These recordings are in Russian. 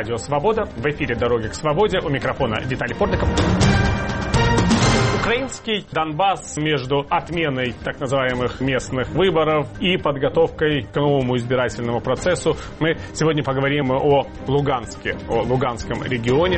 Радио Свобода. В эфире «Дороги к свободе». У микрофона Виталий Портников. Украинский Донбасс между отменой так называемых местных выборов и подготовкой к новому избирательному процессу. Мы сегодня поговорим о Луганске, о Луганском регионе.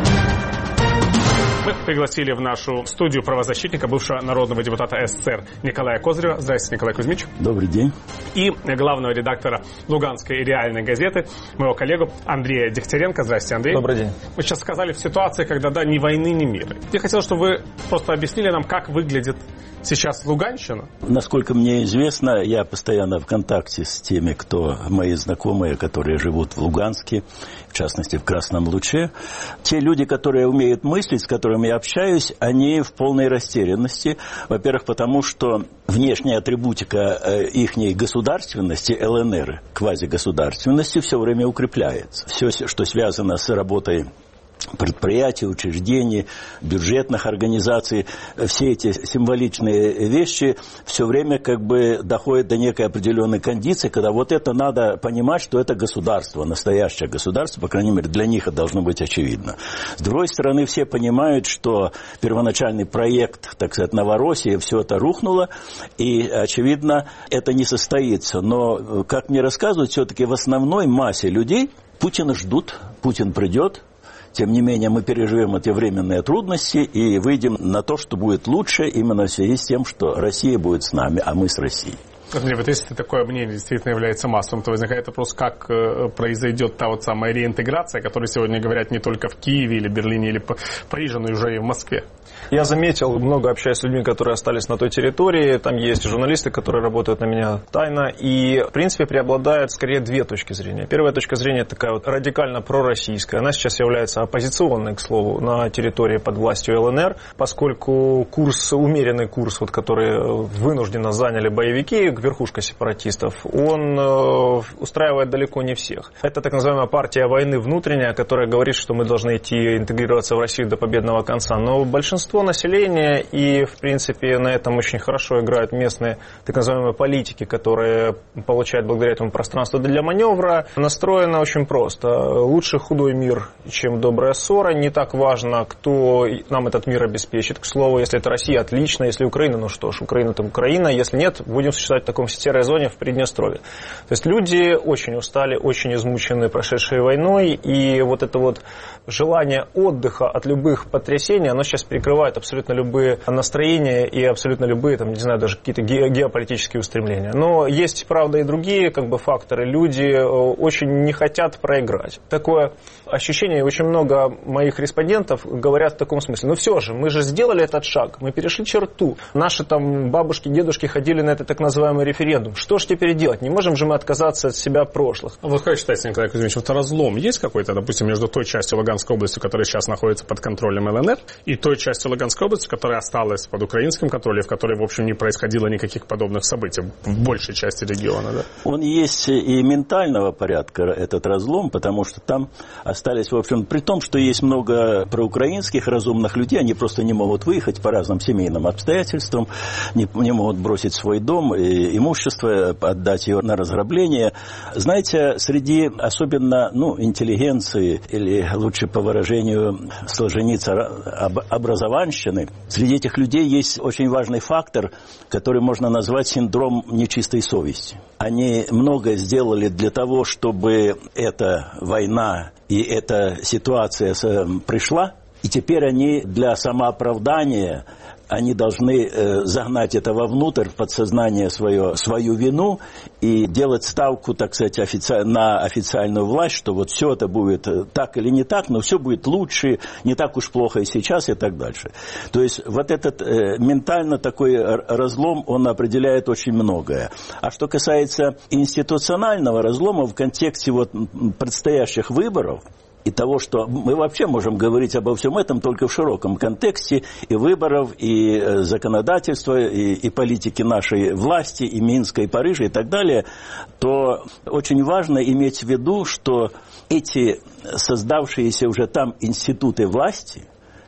Мы пригласили в нашу студию правозащитника, бывшего народного депутата СССР Николая Козырева. Здравствуйте, Николай Кузьмич. Добрый день. И главного редактора Луганской реальной газеты, моего коллегу Андрея Дегтяренко. Здравствуйте, Андрей. Добрый день. Мы сейчас сказали в ситуации, когда да, ни войны, ни мира. Я хотел, чтобы вы просто объяснили нам, как выглядит сейчас Луганщина. Насколько мне известно, я постоянно в контакте с теми, кто мои знакомые, которые живут в Луганске, в частности в Красном Луче. Те люди, которые умеют мыслить, с которыми я общаюсь, они в полной растерянности. Во-первых, потому что внешняя атрибутика ихней государственности, ЛНР, квазигосударственности, все время укрепляется. Все, что связано с работой предприятий, учреждений, бюджетных организаций, все эти символичные вещи все время как бы доходят до некой определенной кондиции, когда вот это надо понимать, что это государство, настоящее государство, по крайней мере, для них это должно быть очевидно. С другой стороны, все понимают, что первоначальный проект, так сказать, Новороссии, все это рухнуло, и, очевидно, это не состоится. Но, как мне рассказывают, все-таки в основной массе людей Путина ждут, Путин придет. Тем не менее, мы переживем эти временные трудности и выйдем на то, что будет лучше, именно в связи с тем, что Россия будет с нами, а мы с Россией. Андрей, вот если такое мнение действительно является массовым, то возникает вопрос, как произойдет та вот самая реинтеграция, о которой сегодня говорят не только в Киеве или Берлине или Париже, но и уже и в Москве. Я заметил, много общаюсь с людьми, которые остались на той территории. Там есть журналисты, которые работают на меня тайно. И, в принципе, преобладает скорее две точки зрения. Первая точка зрения такая вот радикально пророссийская. Она сейчас является оппозиционной, к слову, на территории под властью ЛНР, поскольку умеренный курс, вот, который вынужденно заняли боевики, верхушка сепаратистов, он устраивает далеко не всех. Это так называемая партия войны внутренняя, которая говорит, что мы должны идти интегрироваться в Россию до победного конца. Но большинство населения, и, в принципе, на этом очень хорошо играют местные так называемые политики, которые получают благодаря этому пространство для маневра, настроено очень просто. Лучше худой мир, чем добрая ссора. Не так важно, кто нам этот мир обеспечит. К слову, если это Россия, отлично. Если Украина, ну что ж, Украина там Украина. Если нет, будем существовать в таком серой зоне в Приднестровье. То есть люди очень устали, очень измучены прошедшей войной. И вот это вот желание отдыха от любых потрясений, оно сейчас перекрывает абсолютно любые настроения и абсолютно любые, там, не знаю, даже какие-то геополитические устремления. Но есть, правда, и другие как бы факторы. Люди очень не хотят проиграть. Такое ощущение, и очень много моих респондентов говорят в таком смысле. Ну все же, мы же сделали этот шаг, мы перешли черту. Наши там бабушки, дедушки ходили на этот так называемый референдум. Что же теперь делать? Не можем же мы отказаться от себя прошлых. А вот как считаете, Николай Кузьмич, вот разлом есть какой-то, допустим, между той частью Луганской области, которая сейчас находится под контролем ЛНР, и той частью Луганской области, которая осталась под украинским контролем, в которой, в общем, не происходило никаких подобных событий в большей части региона, да? Он есть и ментального порядка, этот разлом, потому что там остались, в общем, при том, что есть много проукраинских разумных людей, они просто не могут выехать по разным семейным обстоятельствам, не могут бросить свой дом, и имущество, отдать его на разграбление. Знаете, среди особенно, интеллигенции, или лучше по выражению Солженицына, образованщины, среди этих людей есть очень важный фактор, который можно назвать синдром нечистой совести. Они многое сделали для того, чтобы эта война и эта ситуация пришла, и теперь они для самооправдания они должны загнать это вовнутрь, в подсознание свою вину и делать ставку, так сказать, на официальную власть, что вот все это будет так или не так, но все будет лучше, не так уж плохо и сейчас, и так дальше. То есть вот этот ментально такой разлом, он определяет очень многое. А что касается институционального разлома в контексте вот предстоящих выборов, и того, что мы вообще можем говорить обо всем этом только в широком контексте и выборов, и законодательства, и политики нашей власти, и Минска, и Парижа, и так далее, то очень важно иметь в виду, что эти создавшиеся уже там институты власти,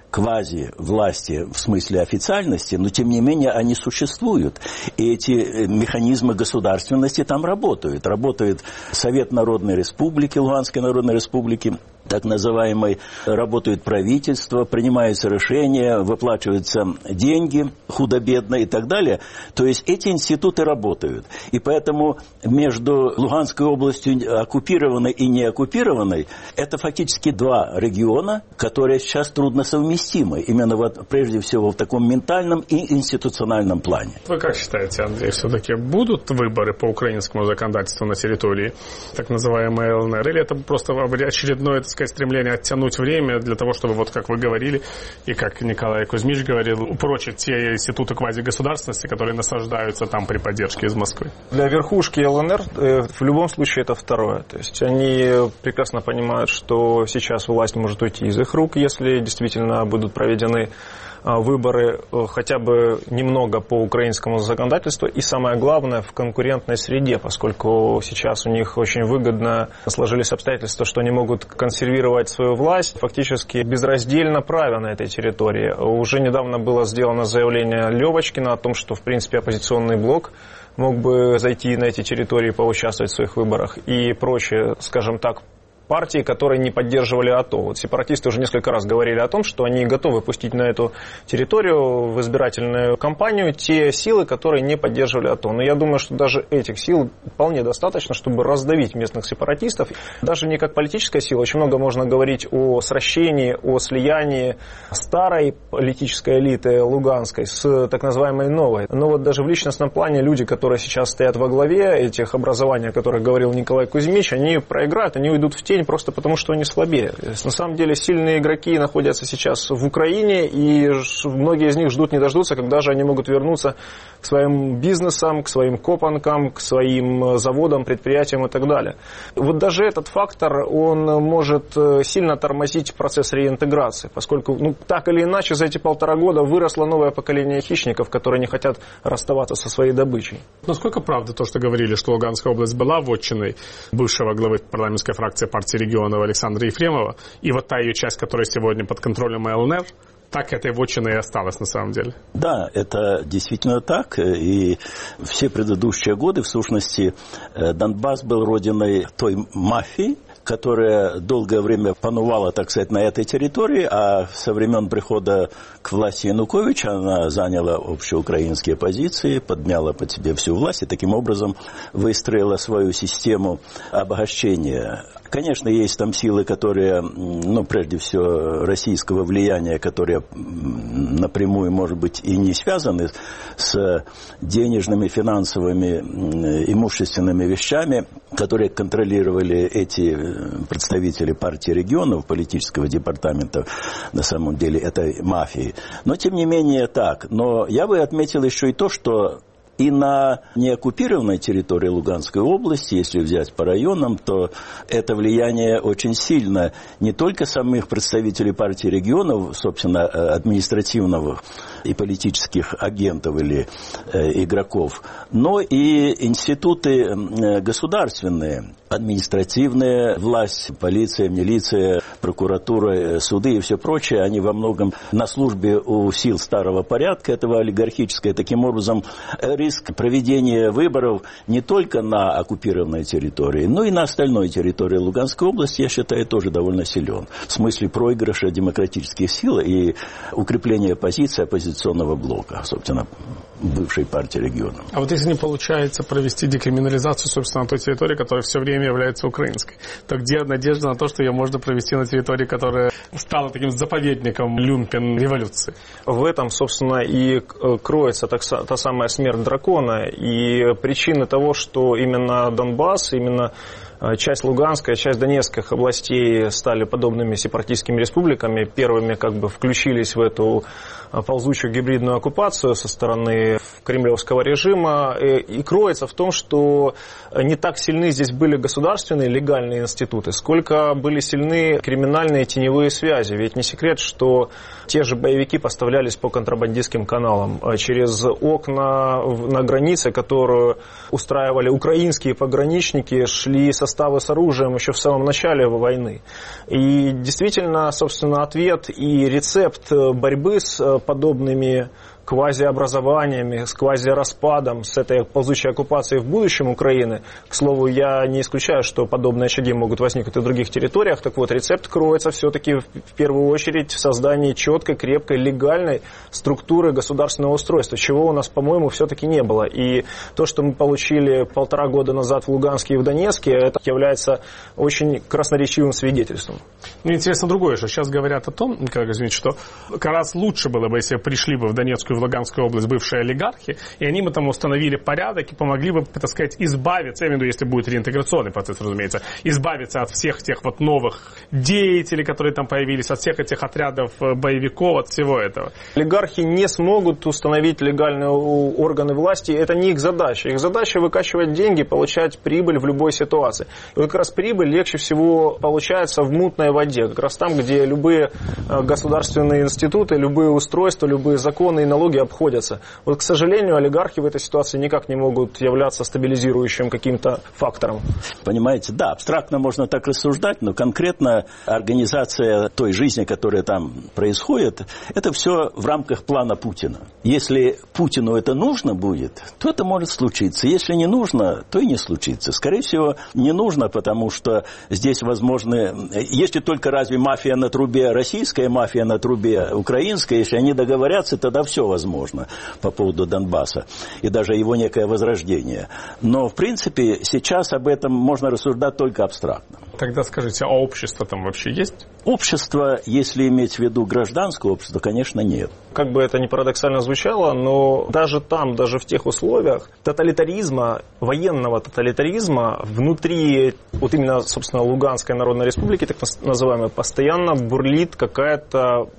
квази-власти в смысле официальности, но тем не менее они существуют. И эти механизмы государственности там работают. Работает Совет Народной Республики, Луганской Народной Республики, так называемой, работают правительства, принимаются решения, выплачиваются деньги худо-бедно и так далее. То есть эти институты работают. И поэтому между Луганской областью оккупированной и неоккупированной это фактически два региона, которые сейчас трудно совместимы. Именно вот прежде всего в таком ментальном и институциональном плане. Вы как считаете, Андрей, все-таки будут выборы по украинскому законодательству на территории так называемой ЛНР? Или это просто очередное, так сказать, стремление оттянуть время для того, чтобы, вот как вы говорили, и как Николай Кузьмич говорил, упрочить те институты квазигосударственности, которые насаждаются там при поддержке из Москвы? Для верхушки ЛНР в любом случае это второе. То есть они прекрасно понимают, что сейчас власть может уйти из их рук, если действительно будут проведены выборы хотя бы немного по украинскому законодательству и, самое главное, в конкурентной среде, поскольку сейчас у них очень выгодно сложились обстоятельства, что они могут консервировать свою власть, фактически безраздельно правя на этой территории. Уже недавно было сделано заявление Левочкина о том, что, в принципе, оппозиционный блок мог бы зайти на эти территории и поучаствовать в своих выборах и прочее, скажем так, партии, которые не поддерживали АТО. Вот сепаратисты уже несколько раз говорили о том, что они готовы пустить на эту территорию в избирательную кампанию те силы, которые не поддерживали АТО. Но я думаю, что даже этих сил вполне достаточно, чтобы раздавить местных сепаратистов. Даже не как политическая сила, очень много можно говорить о сращении, о слиянии старой политической элиты луганской с так называемой новой. Но вот даже в личностном плане люди, которые сейчас стоят во главе этих образований, о которых говорил Николай Кузьмич, они проиграют, они уйдут в тень просто потому, что они слабее. На самом деле сильные игроки находятся сейчас в Украине, и многие из них ждут не дождутся, когда же они могут вернуться к своим бизнесам, к своим копанкам, к своим заводам, предприятиям и так далее. Вот даже этот фактор, он может сильно тормозить процесс реинтеграции, поскольку так или иначе за эти 1,5 года выросло новое поколение хищников, которые не хотят расставаться со своей добычей. Насколько правда то, что говорили, что Луганская область была вотчиной бывшего главы парламентской фракции партии регионов Александра Ефремова, и вот та ее часть, которая сегодня под контролем ЛНР, так этой вотчиной и осталась на самом деле? Да, это действительно так. И все предыдущие годы, в сущности, Донбасс был родиной той мафии, которая долгое время панувала, так сказать, на этой территории, а со времен прихода к власти Януковича она заняла общеукраинские позиции, подмяла под себе всю власть и таким образом выстроила свою систему обогащения. Конечно, есть там силы, которые, прежде всего, российского влияния, которые напрямую, может быть, и не связаны с денежными, финансовыми, имущественными вещами, которые контролировали эти представители партии регионов, политического департамента, на самом деле, этой мафии. Но, тем не менее, так. Но я бы отметил еще и то, что и на неоккупированной территории Луганской области, если взять по районам, то это влияние очень сильно не только самих представителей партии регионов, собственно, административных и политических агентов или игроков, но и институты государственные, административная власть, полиция, милиция, прокуратура, суды и все прочее, они во многом на службе у сил старого порядка, этого олигархического. Таким образом, риск проведения выборов не только на оккупированной территории, но и на остальной территории Луганской области, я считаю, тоже довольно силен. В смысле проигрыша демократических сил и укрепления позиции оппозиционного блока, собственно, бывшей партии регионов. А вот если не получается провести декриминализацию, собственно, на той территории, которая все время является украинской, то где надежда на то, что ее можно провести на территории, которая стала таким заповедником люмпен-революции? В этом, собственно, и кроется та самая смерть дракона, и причины того, что именно Донбасс, именно часть Луганской, часть Донецких областей стали подобными сепаратистскими республиками, первыми включились в эту ползучую гибридную оккупацию со стороны кремлевского режима, и кроется в том, что не так сильны здесь были государственные легальные институты, сколько были сильны криминальные теневые связи. Ведь не секрет, что те же боевики поставлялись по контрабандистским каналам через окна на границе, которую устраивали украинские пограничники, шли составы с оружием еще в самом начале войны. И действительно, собственно, ответ и рецепт борьбы с подобными квазиобразованиями, с квазираспадом, с этой ползучей оккупацией в будущем Украины. К слову, я не исключаю, что подобные очаги могут возникнуть и в других территориях. Так вот, рецепт кроется все-таки в первую очередь в создании четкой, крепкой, легальной структуры государственного устройства, чего у нас, по-моему, все-таки не было. И то, что мы получили 1,5 года назад в Луганске и в Донецке, это является очень красноречивым свидетельством. Мне интересно другое, что сейчас говорят о том, что как раз лучше было бы, если пришли бы в Донецкую и в Луганскую область бывшие олигархи, и они бы там установили порядок и помогли бы, так сказать, избавиться, я имею в виду, если будет реинтеграционный процесс, разумеется, избавиться от всех тех вот новых деятелей, которые там появились, от всех этих отрядов боевиков, от всего этого. Олигархи не смогут установить легальные органы власти, это не их задача. Их задача выкачивать деньги, получать прибыль в любой ситуации. И вот как раз прибыль легче всего получается в мутной воде, как раз там, где любые государственные институты, любые устройства, любые законы и налоги обходятся. Вот, к сожалению, олигархи в этой ситуации никак не могут являться стабилизирующим каким-то фактором. Понимаете, да, абстрактно можно так рассуждать, но конкретно организация той жизни, которая там происходит, это все в рамках плана Путина. Если Путину это нужно будет, то это может случиться. Если не нужно, то и не случится. Скорее всего, не нужно, потому что здесь возможны... Если только разве мафия на трубе российская, мафия на трубе украинская, если они договорятся, тогда все возможно по поводу Донбасса и даже его некое возрождение. Но, в принципе, сейчас об этом можно рассуждать только абстрактно. Тогда скажите, а общество там вообще есть? Общество, если иметь в виду гражданское общество, конечно, нет. Как бы это ни парадоксально звучало, но даже там, даже в тех условиях тоталитаризма, военного тоталитаризма внутри вот именно, собственно, Луганской Народной Республики, так называемой, постоянно бурлит какая-то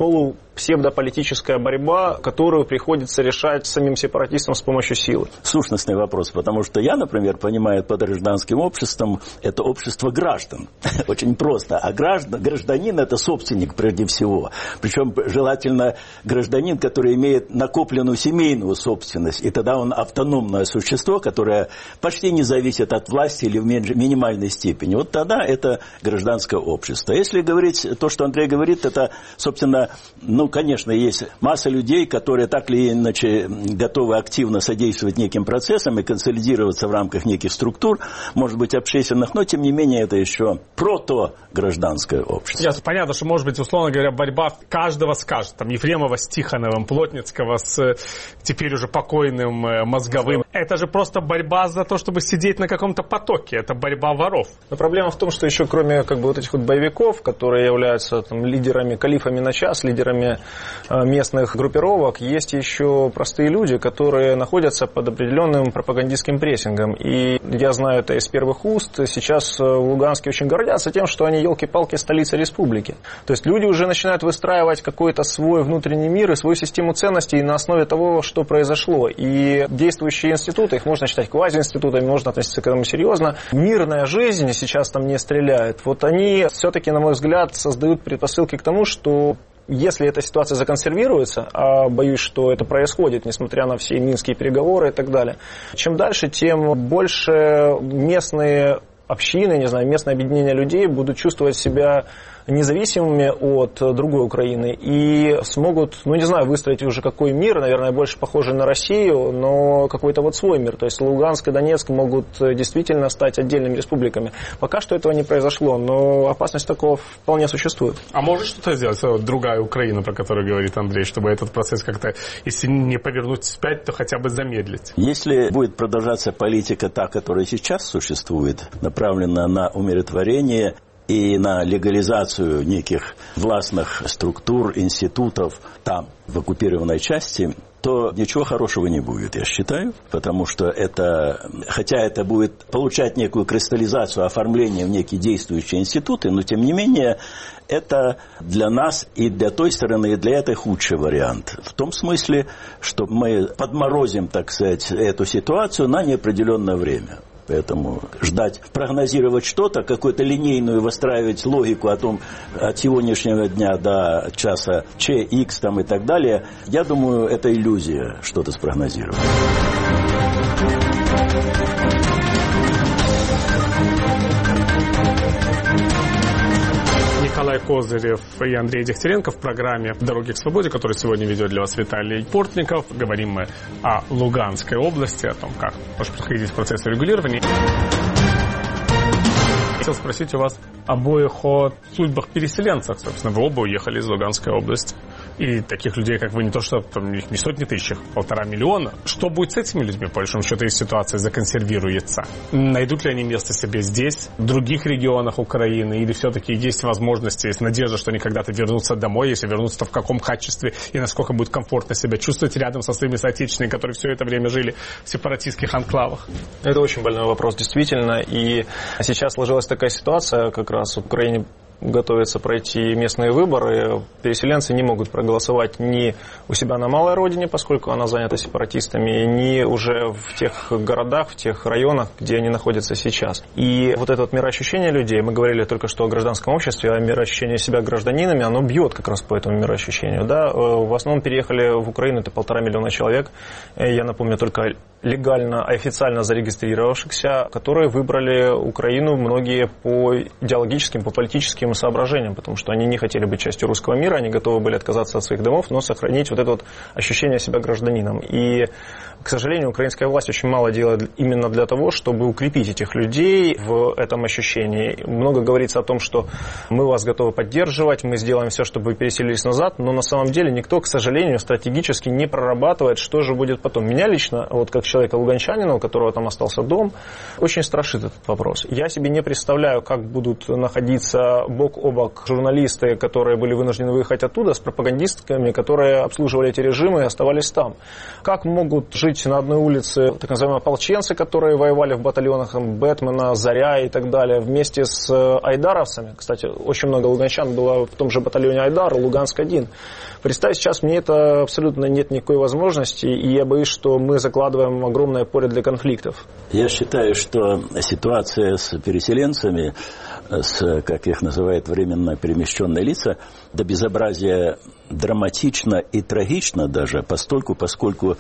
полупсевдополитическая борьба, которую приходится решать самим сепаратистам с помощью силы. Сущностный вопрос, потому что я, например, понимаю под гражданским обществом это общество граждан. Очень просто. А гражданин это собственник прежде всего. Причем желательно гражданин, который имеет накопленную семейную собственность. И тогда он автономное существо, которое почти не зависит от власти или в минимальной степени. Вот тогда это гражданское общество. Если говорить то, что Андрей говорит, это, собственно, конечно, есть масса людей, которые так или иначе готовы активно содействовать неким процессам и консолидироваться в рамках неких структур, может быть, общественных, но, тем не менее, это еще прото-гражданское общество. Понятно, что, может быть, условно говоря, борьба каждого с каждым. Там Ефремова с Тихоновым, Плотницкого с теперь уже покойным Мозговым. Это же просто борьба за то, чтобы сидеть на каком-то потоке. Это борьба воров. Но проблема в том, что еще кроме вот этих вот боевиков, которые являются там лидерами, калифами на час, лидерами местных группировок, есть еще простые люди, которые находятся под определенным пропагандистским прессингом. И я знаю это из первых уст. Сейчас в Луганске очень гордятся тем, что они, елки-палки, столица республики. То есть люди уже начинают выстраивать какой-то свой внутренний мир и свою систему ценностей на основе того, что произошло. И действующие институты, их можно считать квазиинститутами, можно относиться к этому серьезно. Мирная жизнь, сейчас там не стреляют, вот они все-таки, на мой взгляд, создают предпосылки к тому, что если эта ситуация законсервируется, а боюсь, что это происходит, несмотря на все минские переговоры и так далее, чем дальше, тем больше местные общины, не знаю, местное объединение людей будут чувствовать себя независимыми от другой Украины и смогут, выстроить уже какой мир, наверное, больше похожий на Россию, но какой-то вот свой мир. То есть Луганск и Донецк могут действительно стать отдельными республиками. Пока что этого не произошло, но опасность такого вполне существует. А может что-то сделать другая Украина, про которую говорит Андрей, чтобы этот процесс как-то, если не повернуть вспять, то хотя бы замедлить? Если будет продолжаться политика та, которая сейчас существует, направленная на умиротворение и на легализацию неких властных структур, институтов там, в оккупированной части, то ничего хорошего не будет, я считаю, потому что это, хотя это будет получать некую кристаллизацию, оформление в некие действующие институты, но тем не менее это для нас и для той стороны, и для этой худший вариант. В том смысле, что мы подморозим, так сказать, эту ситуацию на неопределенное время. Поэтому ждать, прогнозировать что-то, какую-то линейную выстраивать логику о том, от сегодняшнего дня до часа Ч, Х там и так далее, я думаю, это иллюзия что-то спрогнозировать. Николай Козырев и Андрей Дегтяренко в программе «Дороги к свободе», которую сегодня ведет для вас Виталий Портников. Говорим мы о Луганской области, о том, как может проходить процесс регулирования. Хотел спросить у вас обоих о судьбах переселенцев. Собственно, вы оба уехали из Луганской области. И таких людей, как вы, не то что там, их не сотни тысяч, 1,5 миллиона. Что будет с этими людьми, по большому счету, если ситуация законсервируется? Найдут ли они место себе здесь, в других регионах Украины? Или все-таки есть возможности, есть надежда, что они когда-то вернутся домой? Если вернутся, то в каком качестве и насколько будет комфортно себя чувствовать рядом со своими соотечественниками, которые все это время жили в сепаратистских анклавах? Это очень больной вопрос, действительно. И сейчас сложилась такая ситуация, как раз в Украине готовится пройти местные выборы, переселенцы не могут проголосовать ни у себя на малой родине, поскольку она занята сепаратистами, ни уже в тех городах, в тех районах, где они находятся сейчас. И вот это вот мироощущение людей, мы говорили только что о гражданском обществе, а мироощущение себя гражданинами, оно бьет как раз по этому мироощущению. Да? В основном переехали в Украину, это 1,5 миллиона человек, я напомню, только легально, официально зарегистрировавшихся, которые выбрали Украину многие по идеологическим, по политическим соображениям, потому что они не хотели быть частью русского мира, они готовы были отказаться от своих домов, но сохранить вот это вот ощущение себя гражданином. И, к сожалению, украинская власть очень мало делает именно для того, чтобы укрепить этих людей в этом ощущении. Много говорится о том, что мы вас готовы поддерживать, мы сделаем все, чтобы вы переселились назад, но на самом деле никто, к сожалению, стратегически не прорабатывает, что же будет потом. Меня лично, вот как человека-луганчанина, у которого там остался дом, очень страшит этот вопрос. Я себе не представляю, как будут находиться бок о бок журналисты, которые были вынуждены выехать оттуда, с пропагандистками, которые обслуживали эти режимы и оставались там. Как могут жить на одной улице так называемые ополченцы, которые воевали в батальонах Бэтмена, Заря и так далее, вместе с айдаровцами. Кстати, очень много луганчан было в том же батальоне Айдар, Луганск-1. Представить сейчас мне это абсолютно нет никакой возможности, и я боюсь, что мы закладываем огромное поле для конфликтов. Я считаю, что ситуация с переселенцами, как их называют временно перемещенные лица, до безобразия драматично и трагично даже, поскольку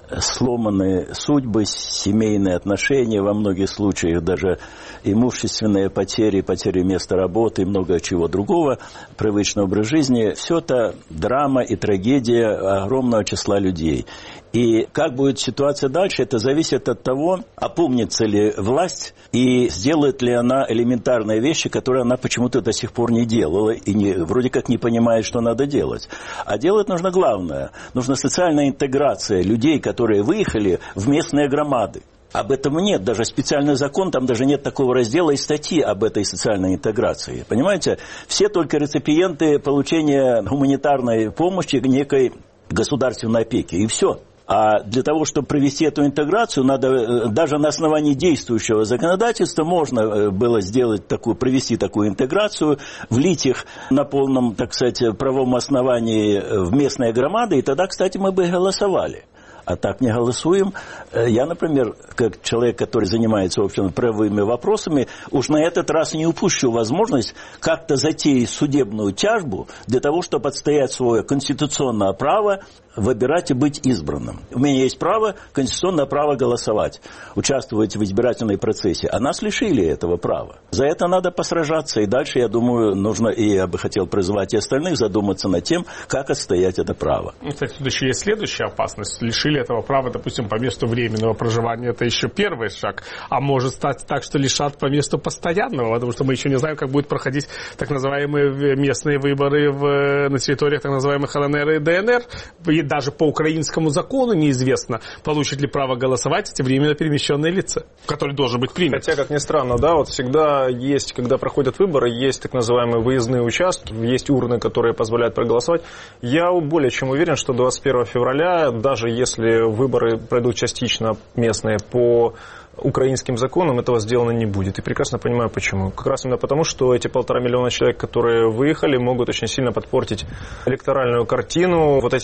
сломаны судьбы, семейные отношения, во многих случаях даже имущественные потери, потери места работы и много чего другого, привычный образ жизни. Все это драма и трагедия огромного числа людей. И как будет ситуация дальше, это зависит от того, опомнится ли власть и сделает ли она элементарные вещи, которые она почему-то до сих пор не делала и вроде как не понимает, что надо делать. А делать нужно главное. Нужна социальная интеграция людей, которые выехали в местные громады. Об этом нет, даже специальный закон, там даже нет такого раздела и статьи об этой социальной интеграции. Понимаете, все только реципиенты получения гуманитарной помощи, некой государственной опеки, и все. А для того, чтобы провести эту интеграцию, надо даже на основании действующего законодательства можно было сделать провести такую интеграцию, влить их на полном, так сказать, правовом основании в местные громады, и тогда, кстати, мы бы голосовали. А так не голосуем. Я, например, как человек, который занимается, в общем, правовыми вопросами, уж на этот раз не упущу возможность как-то затеять судебную тяжбу для того, чтобы отстоять свое конституционное право выбирать и быть избранным. У меня есть право, конституционное право голосовать, участвовать в избирательном процессе. А нас лишили этого права. За это надо посражаться. И дальше, я думаю, нужно, и я бы хотел призвать и остальных задуматься над тем, как отстоять это право. Кстати, тут еще есть следующая опасность. Лишили этого права, допустим, по месту временного проживания. Это еще первый шаг. А может стать так, что лишат по месту постоянного, потому что мы еще не знаем, как будут проходить так называемые местные выборы на территориях так называемых ЛНР и ДНР. И даже по украинскому закону неизвестно, получат ли право голосовать эти временно перемещенные лица, который должен быть принят. Хотя, как ни странно, да, вот всегда есть, когда проходят выборы, есть так называемые выездные участки, есть урны, которые позволяют проголосовать. Я более чем уверен, что 21 февраля, даже если выборы пройдут частично местные по украинским законам, этого сделано не будет. И прекрасно понимаю, почему. Как раз именно потому, что эти 1,5 миллиона человек, которые выехали, могут очень сильно подпортить электоральную картину вот этим вот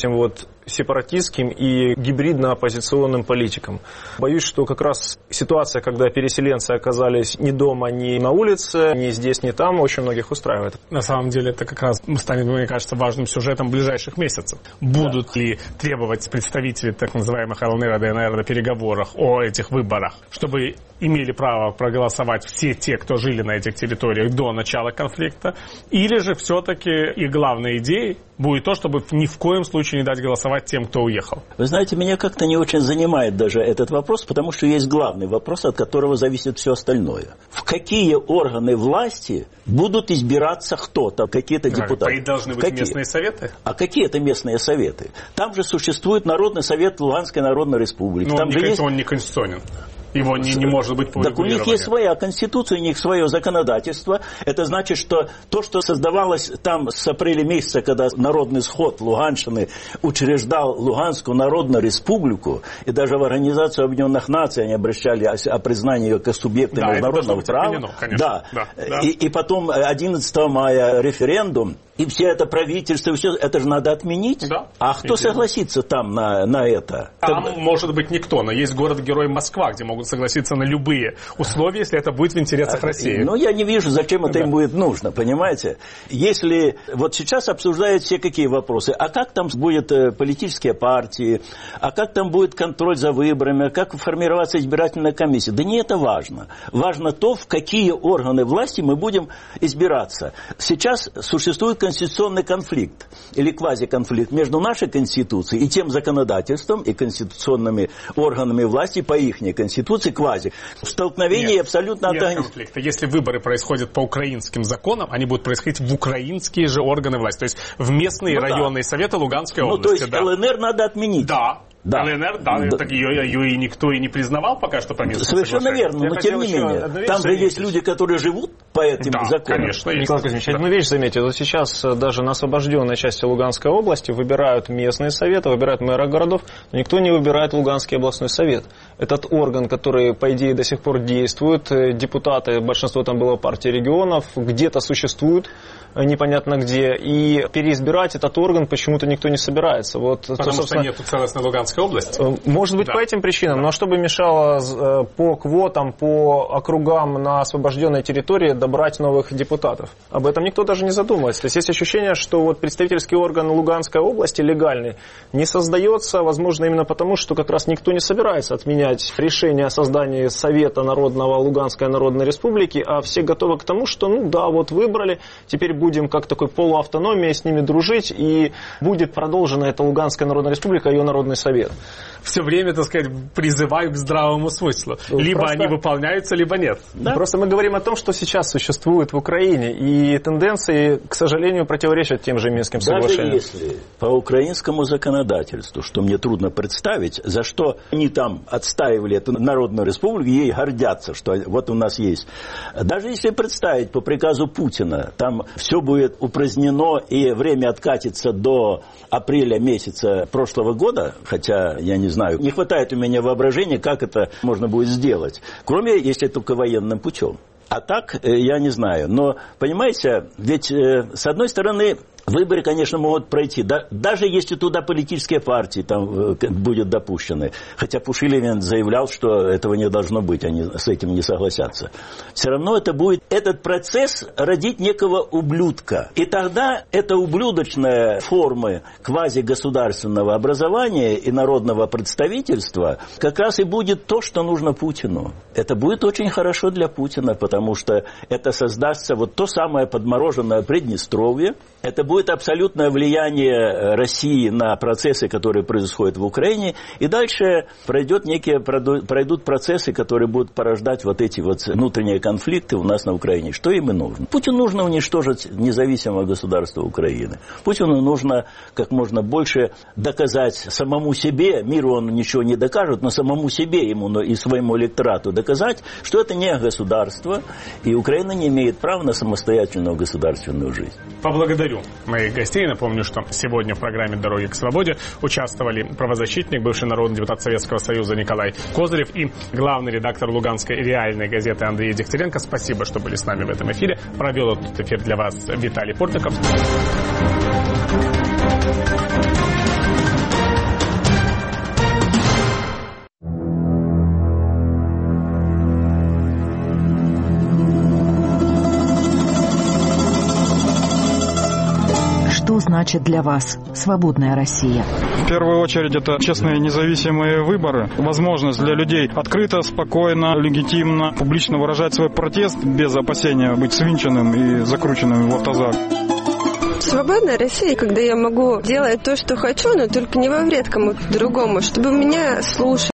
сепаратистским и гибридно-оппозиционным политикам. Боюсь, что как раз ситуация, когда переселенцы оказались ни дома, ни на улице, ни здесь, ни там, очень многих устраивает. На самом деле это как раз станет, мне кажется, важным сюжетом ближайших месяцев. Будут ли требовать представители так называемых ЛНР и ДНР на переговорах о этих выборах, чтобы имели право проголосовать все те, кто жили на этих территориях до начала конфликта, или же все-таки и главной идеей будет то, чтобы ни в коем случае не дать голосовать тем, кто уехал? Вы знаете, меня как-то не очень занимает даже этот вопрос, потому что есть главный вопрос, от которого зависит все остальное. В какие органы власти будут избираться кто-то, какие-то депутаты? И должны быть местные советы? А какие это местные советы? Там же существует Народный совет Луганской Народной Республики. Но там он не конституционен. Его не может быть по урегулированию. Так у них есть своя конституция, у них свое законодательство. Это значит, что то, что создавалось там с апреля месяца, когда Народный сход Луганщины учреждал Луганскую Народную Республику, и даже в Организацию Объединенных Наций они обращали о признании ее как субъекта международного права. Да. И потом 11 мая референдум, и все это правительство, все это же надо отменить. Да. А кто согласится там на это? Там может быть никто, но есть город-герой Москва, где могут согласиться на любые условия, если это будет в интересах России. Ну, я не вижу, зачем это им будет нужно, понимаете? Если вот сейчас обсуждают все какие вопросы, а как там будут политические партии, а как там будет контроль за выборами, как формироваться избирательная комиссия, да не это важно. Важно то, в какие органы власти мы будем избираться. Сейчас существует конституционный конфликт или квазиконфликт между нашей конституцией и тем законодательством и конституционными органами власти по ихней конституции квази. Столкновение абсолютно нет конфликта. Если выборы происходят по украинским законам, они будут происходить в украинские же органы власти, то есть в местные районные советы Луганской области. То есть ЛНР надо отменить. Да. ЛНР, так ее и никто и не признавал пока что по местным совершенно верно, но тем не менее. Там же есть люди, которые живут по этим законам. Конечно. Николай Кузьмич, одну вещь заметил. Вот сейчас даже на освобожденной части Луганской области выбирают местные советы, выбирают мэра городов, но никто не выбирает Луганский областной совет. Этот орган, который, по идее, до сих пор действует, депутаты, большинство там было партии регионов, где-то существуют, непонятно где, и переизбирать этот орган почему-то никто не собирается. Потому что нет целостной Луганской области? Может быть, по этим причинам, но что бы мешало по квотам, по округам на освобожденной территории добрать новых депутатов? Об этом никто даже не задумывается. То есть есть ощущение, что представительский орган Луганской области легальный не создается, возможно, именно потому, что как раз никто не собирается отменять решение о создании Совета Народного Луганской Народной Республики, а все готовы к тому, что, выбрали, теперь будем как такой полуавтономия с ними дружить, и будет продолжена эта Луганская Народная Республика, ее Народный Совет. Все время, так сказать, призываю к здравому смыслу. Либо они выполняются, либо нет. Да? Просто мы говорим о том, что сейчас существует в Украине, и тенденции, к сожалению, противоречат тем же Минским соглашениям. Даже если по украинскому законодательству, что мне трудно представить, за что они там отстаивали эту Народную Республику, ей гордятся, что вот у нас есть. Даже если представить по приказу Путина, там все будет упразднено и время откатится до апреля месяца прошлого года, хотя я не знаю, не хватает у меня воображения, как это можно будет сделать, кроме, если только военным путем. А так, я не знаю. Но, понимаете, ведь, с одной стороны, выборы, конечно, могут пройти. Даже если туда политические партии там будут допущены. Хотя Пушилин заявлял, что этого не должно быть, они с этим не согласятся. Все равно это будет этот процесс родить некого ублюдка. И тогда эта ублюдочная форма квазигосударственного образования и народного представительства как раз и будет то, что нужно Путину. Это будет очень хорошо для Путина, потому что это создастся вот то самое подмороженное Приднестровье. Это будет абсолютное влияние России на процессы, которые происходят в Украине. И дальше пройдут процессы, которые будут порождать вот эти вот внутренние конфликты у нас на Украине. Что им и нужно? Путину нужно уничтожить независимое государство Украины. Путину нужно как можно больше доказать самому себе, миру он ничего не докажет, но самому себе ему и своему электорату доказать, что это не государство, и Украина не имеет права на самостоятельную государственную жизнь. Поблагодарю моих гостей. Напомню, что сегодня в программе «Дороги к свободе» участвовали правозащитник, бывший народный депутат Советского Союза Николай Козырев и главный редактор Луганской реальной газеты Андрей Дегтяренко. Спасибо, что были с нами в этом эфире. Провел этот эфир для вас Виталий Портников. значит для вас свободная Россия? В первую очередь это честные независимые выборы, возможность для людей открыто, спокойно, легитимно, публично выражать свой протест без опасения быть свинченным и закрученным в автозак. Свободная Россия, когда я могу делать то, что хочу, но только не во вред кому-то другому, чтобы меня слушали.